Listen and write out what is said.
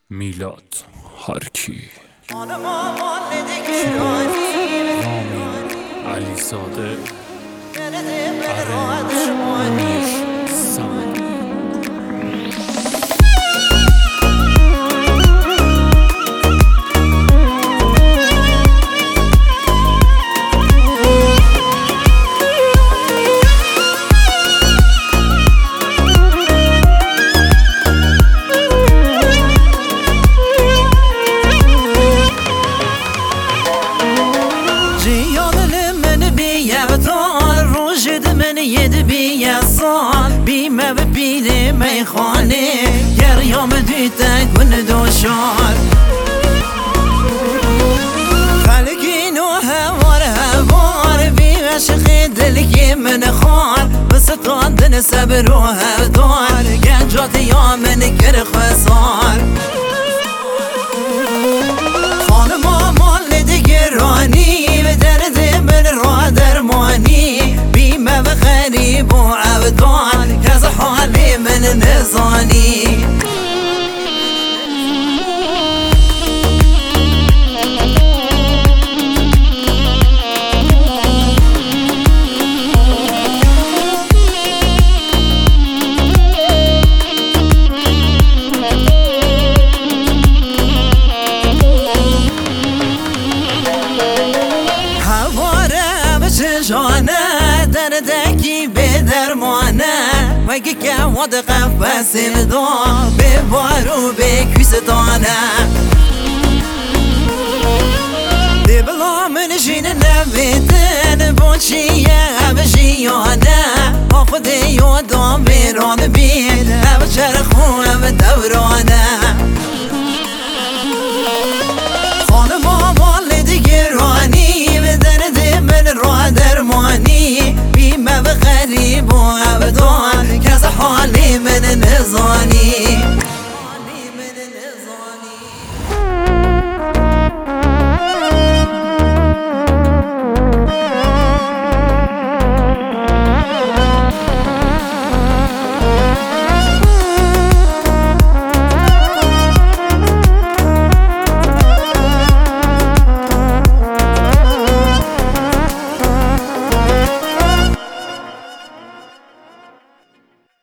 میلاد هارکی، علی زاده، ارنج، امیر سمدی. بیمه و پیل میخانه گریام دیده گل دوشار خلقین و هوار بی عشق دلگی من خار بستاندن صبر و هفدار گنجات یا من گر خسار خانم آمال دیگرانی به درد من را درمانی بیمه و غریب و عبدان کز حالی من نزانی جانه دردکی به درمانه مگه که واد قفص بدان به بارو به کیستانه ده بلا من جین نویدن با چیه بجیانه آخو ده یادم بیران بید او چرخو او دورانه